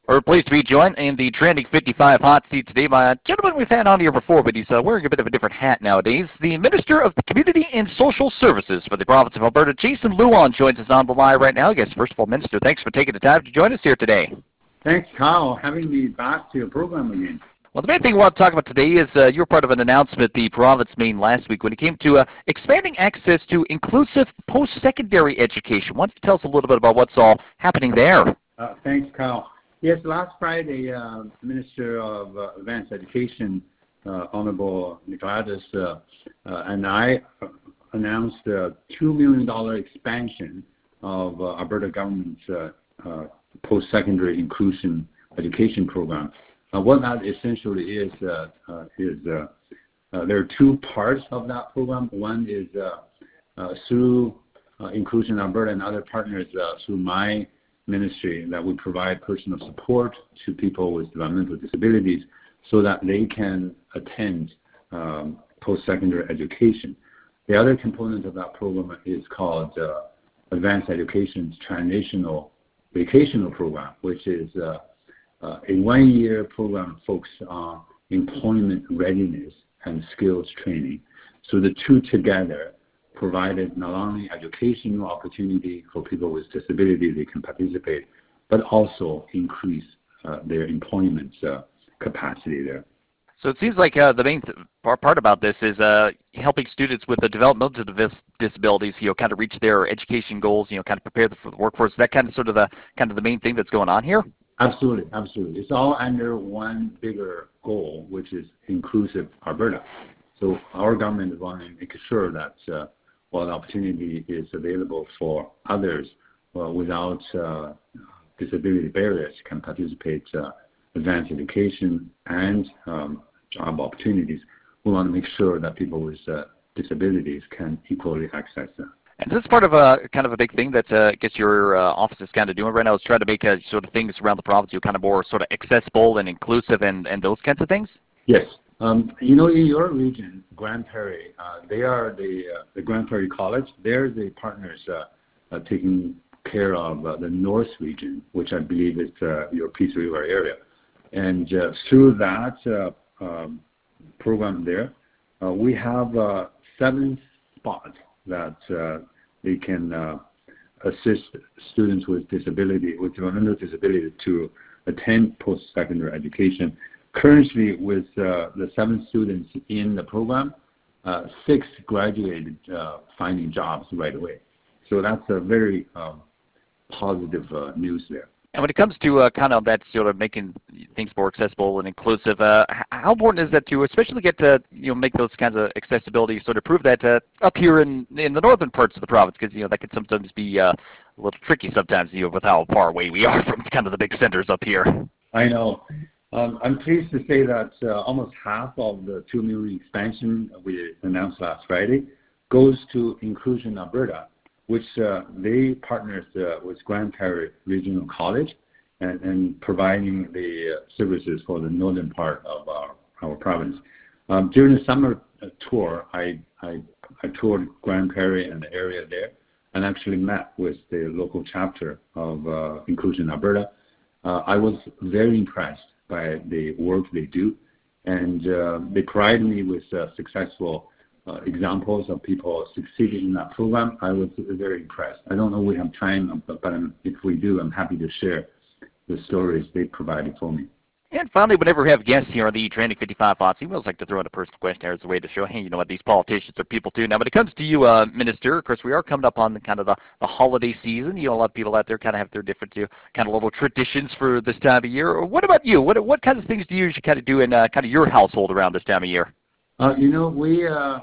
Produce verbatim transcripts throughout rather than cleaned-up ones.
We're pleased to be joined in the Trending fifty-five hot seat today by a gentleman we've had on here before, but he's uh, wearing a bit of a different hat nowadays. The Minister of the Community and Social Services for the province of Alberta, Jason Luan, joins us on the line right now. I guess, first of all, Minister, thanks for taking the time to join us here today. Thanks, Kyle, having me back to your program again. Well, the main thing we want to talk about today is uh, you were part of an announcement the province made last week when it came to uh, expanding access to inclusive post-secondary education. Why don't you tell us a little bit about what's all happening there? Uh, thanks, Kyle. Yes, last Friday, uh, Minister of uh, Advanced Education, uh, Honorable Nicolaitis, uh, uh, and I announced a two million dollars expansion of uh, Alberta government's uh, uh, post-secondary inclusion education program. Uh, what that essentially is, uh, uh, is uh, uh, there are two parts of that program. One is uh, uh, through uh, Inclusion Alberta and other partners uh, through my ministry that we provide personal support to people with developmental disabilities so that they can attend um, post-secondary education. The other component of that program is called uh, Advanced Education's Transitional Vocational Program, which is uh, uh, a one-year program focused on employment readiness and skills training. So the two together provided not only educational opportunity for people with disability they can participate, but also increase uh, their employment uh, capacity there. So it seems like uh, the main th part about this is uh, helping students with the developmental dis disabilities, you know, kind of reach their education goals, you know, kind of prepare them for the workforce. Is that kind of sort of the kind of the main thing that's going on here? Absolutely, absolutely. It's all under one bigger goal, which is inclusive Alberta. So our government is wanting to make sure that uh, while the opportunity is available for others uh, without uh, disability barriers can participate uh, advanced education and um, job opportunities, we want to make sure that people with uh, disabilities can equally access them. And this is part of a kind of a big thing that uh, I guess your uh, office is kind of doing right now is trying to make uh, sort of things around the province you kind of more sort of accessible and inclusive and, and those kinds of things? Yes. Um, you know, in your region, Grande Prairie, uh, they are the, uh, the Grande Prairie College. They're the partners uh, uh, taking care of uh, the North region, which I believe is uh, your Peace River area. And uh, through that uh, um, program there, uh, we have uh, seven spots that uh, they can uh, assist students with disability, with developmental disability to attend post-secondary education. Currently, with uh, the seven students in the program, uh, six graduated uh, finding jobs right away. So that's a very um, positive uh, news there. And when it comes to uh, kind of that sort of making things more accessible and inclusive, uh, how important is that to especially get to you know make those kinds of accessibility sort of prove that uh, up here in in the northern parts of the province, because you know that could sometimes be uh, a little tricky sometimes you know with how far away we are from kind of the big centers up here. I know. Um, I'm pleased to say that uh, almost half of the two million expansion we announced last Friday goes to Inclusion Alberta, which uh, they partners uh, with Grande Prairie Regional College and, and providing the uh, services for the northern part of our, our province. Um, during the summer uh, tour, I, I, I toured Grande Prairie and the area there and actually met with the local chapter of uh, Inclusion Alberta. Uh, I was very impressed by the work they do, and uh, they provide me with uh, successful uh, examples of people succeeding in that program. I was very impressed. I don't know if we have time, but, but I'm, if we do, I'm happy to share the stories they provided for me. And finally, whenever we have guests here on the Trending fifty-five Hot Seat, we always like to throw in a personal question here as a way to show, hey, you know what, these politicians are people too. Now, when it comes to you, uh, Minister, of course, we are coming up on the kind of the, the holiday season. You know, a lot of people out there kind of have their different uh, kind of little traditions for this time of year. What about you? What what kinds of things do you usually kind of do in uh, kind of your household around this time of year? Uh, you know, we uh,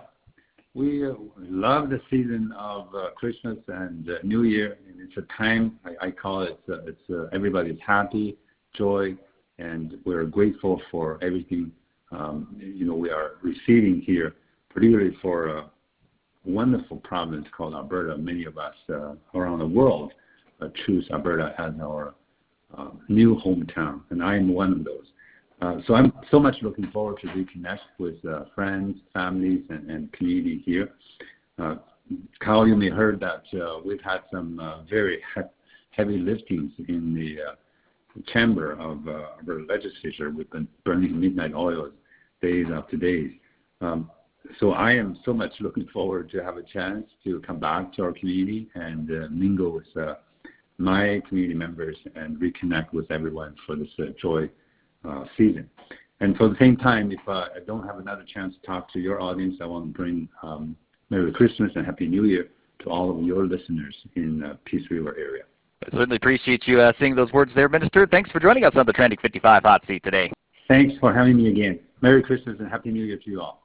we uh, love the season of uh, Christmas and uh, New Year. And it's a time I, I call it. Uh, it's uh, everybody's happy, joy. And we're grateful for everything, um, you know, we are receiving here, particularly for a wonderful province called Alberta. Many of us uh, around the world uh, choose Alberta as our uh, new hometown, and I am one of those. Uh, so I'm so much looking forward to reconnect with uh, friends, families, and, and community here. Uh, Kyle, you may have heard that uh, we've had some uh, very he heavy liftings in the uh, chamber of uh, our legislature. We've been burning midnight oils days after days. Um, so I am so much looking forward to have a chance to come back to our community and uh, mingle with uh, my community members and reconnect with everyone for this uh, joy uh, season. And for the same time, if uh, I don't have another chance to talk to your audience, I want to bring um, Merry Christmas and Happy New Year to all of your listeners in uh, Peace River area. I certainly appreciate you uh, saying those words there, Minister. Thanks for joining us on the Trending fifty-five Hot Seat today. Thanks for having me again. Merry Christmas and Happy New Year to you all.